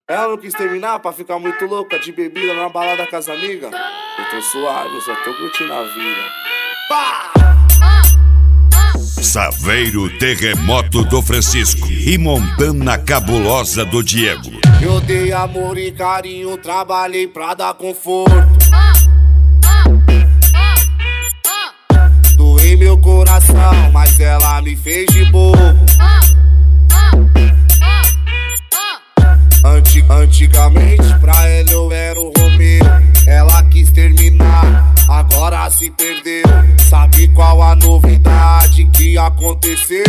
Ela não quis terminar pra ficar muito louca de bebida na balada com as amigas. Eu tô suave, eu só tô curtindo a vida. Pá! Saveiro Terremoto do Francisco e Montana Cabulosa do Diego. Eu dei amor e carinho, trabalhei pra dar conforto. Doei meu coração, mas ela me fez de bobo. Antigamente pra ela eu era o Romeu. Ela quis terminar, agora se perdeu. Sabe qual a novidade que aconteceu?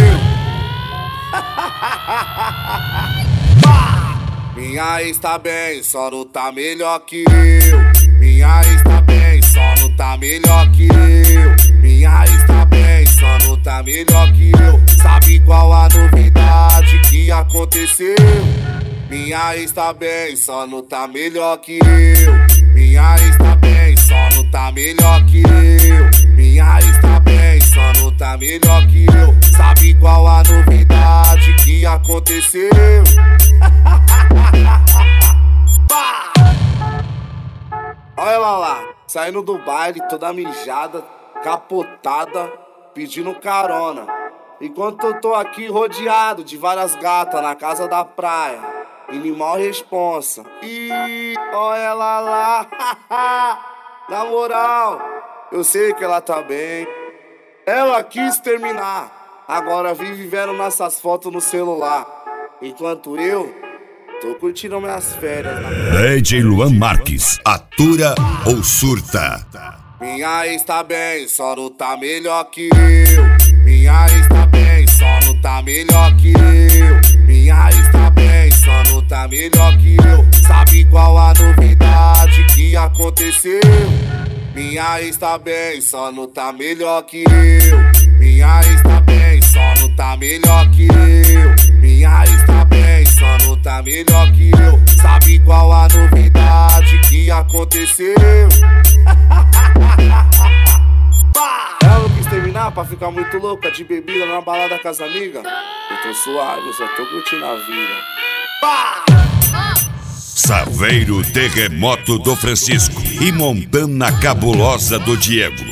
Minha ex tá bem, só não tá melhor que eu. Minha ex tá bem, só não tá melhor que eu. Minha ex tá bem, só não tá melhor que eu. Sabe qual a novidade que aconteceu? Minha ex tá bem, só não tá melhor que eu. Minha ex tá bem, só não tá melhor que eu. Minha ex tá bem, só não tá melhor que eu. Sabe qual a novidade que aconteceu? Olha ela lá, saindo do baile toda mijada, capotada, pedindo carona. Enquanto eu tô aqui rodeado de várias gatas na casa da praia, animal responsa. E olha ela lá, na moral, eu sei que ela tá bem. Ela quis terminar, agora vive vendo nossas fotos no celular. Enquanto eu tô curtindo minhas férias. DJ Luan Marques, atura ou surta? Minha ex tá bem, só não tá melhor que eu. Minha ex tá bem, só não tá melhor que eu. Minha ex tá bem, só não tá melhor que eu. Sabe qual a novidade que aconteceu? Minha ex tá bem, só não tá melhor que eu. Minha ex tá bem, só não tá melhor que eu. Minha ex tá bem, só não tá melhor que eu. Sabe qual a novidade que aconteceu? Ela não quis terminar pra ficar muito louca de bebida na balada com as amigas. Eu tô suave, eu só tô curtindo a vida. Saveiro Terremoto do Francisco e Montana Cabulosa do Diego.